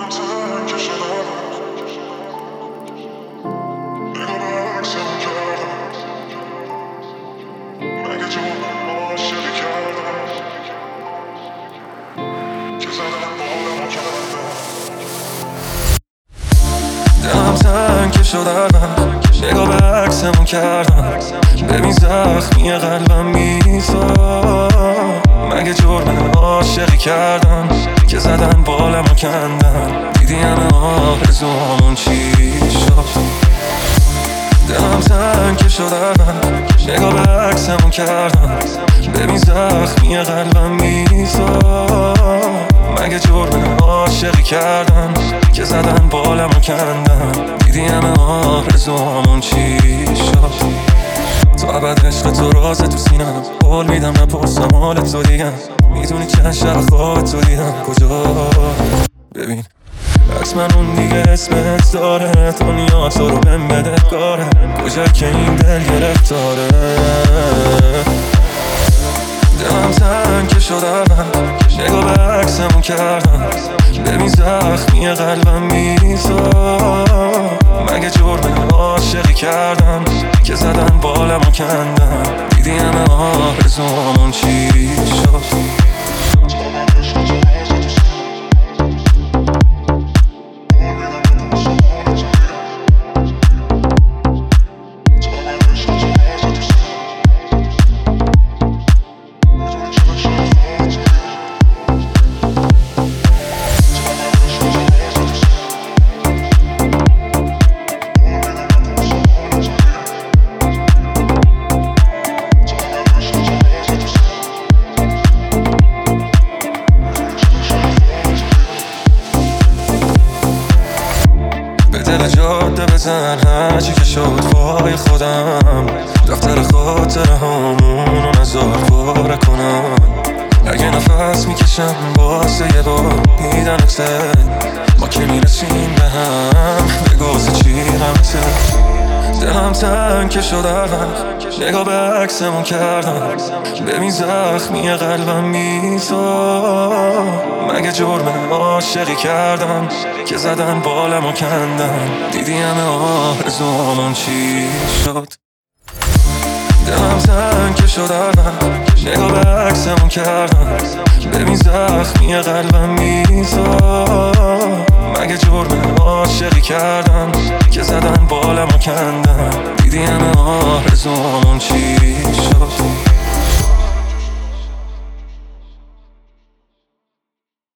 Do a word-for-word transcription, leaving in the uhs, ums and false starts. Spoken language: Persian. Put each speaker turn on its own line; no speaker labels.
دلم تنگ شد الان، نگاه به عکسمون کردم. ببین زخمی قلبم میسا. مگه جرم عاشقی کردم که زدن بالمو کندن؟ دیدی همه آرزوامون چی شد؟ دلم تنگ شد الان، نگاه به عکسمون کردم. ببین زخمی قلبم میسا. مگه جرم عاشقی کردم که زدن بالمو کندن؟ دیدی همه آرزوامون چی شد؟ تو ابد عشق تو راز تو سینم، قول میدم نپرسم حال تو دیگم. میدونی چند شب خواب تو دیدم کجا؟ ببین عکس من اون دیگه اسمت داره، دنیا تو رو بهم بده کاره. کجا که این دل گرفتاره؟ دلم تنگ شد الان، نگاه به عکسمون کردم. ببین زخمی قلبم میسا. مگه جرم عاشقی کردم که زدن بالمو کندن؟ دیدی همه آرزوامون چی شد؟ دل جاده بزن هرچی که شد وای خودم. دفتر خاطره هامونو نزار پاره کنم. اگه نفس میکشم واسه یه بار دیدنته، ما که میرسیم به هم بگوزه چی غمته. دلم تنگ شد الان، نگاه به عکسمون کردم. ببین زخمی قلبم میسا. مگه جرم عاشقی کردم که زدن بالمو کندن؟ دیدی همه آرزوامون چی شد؟ دلم تنگ شد الان، نگاه به عکسمون کردم. ببین زخمی قلبم میسا. مگه جرم عاشقی کردم که زدن بالمو کندن؟ دیدی همه آرزوامون چی شد؟